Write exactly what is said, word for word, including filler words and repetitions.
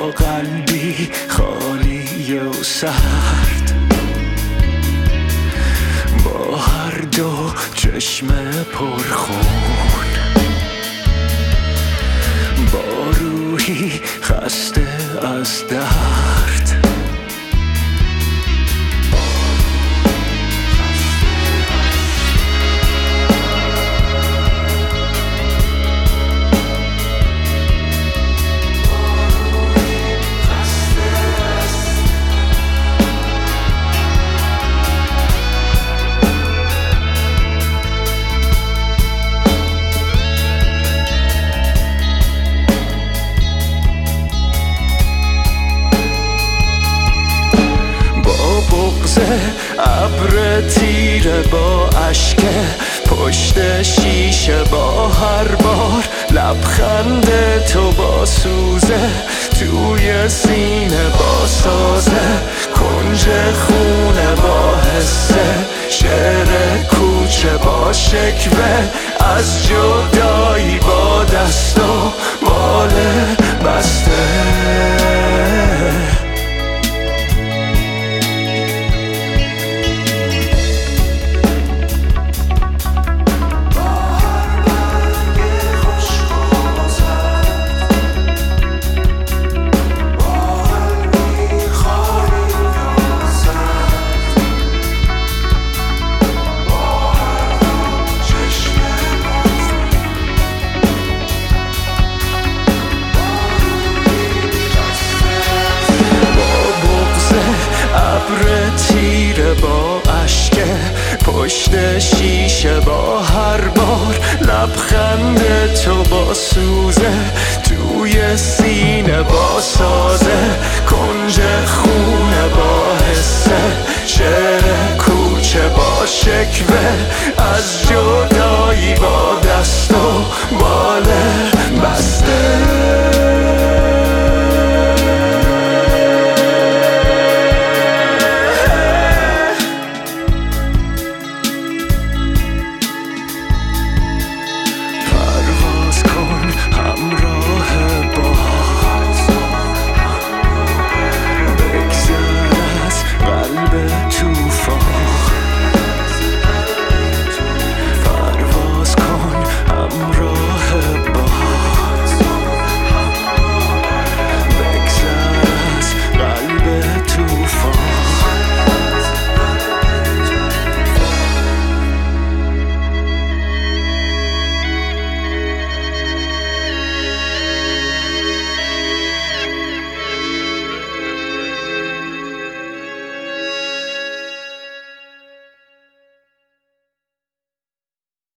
قلبی خالی و سرد، با هر دو چشم پرخون، با روحی خسته از درد. ابر تیره با اشک پشت شیشه، با هر بار لبخند تو با سوزه توی سینه، با سازه کنج خونه، با حسه شعر کوچه، با شکوه از جدایی، با دست و بال بسته. ابر تیره با اشک پشت شیشه، با هر بار لبخند تو با سوزه توی سینه، با سازه کنج خونه، با حسه شعر کوچه، با شکوه از جد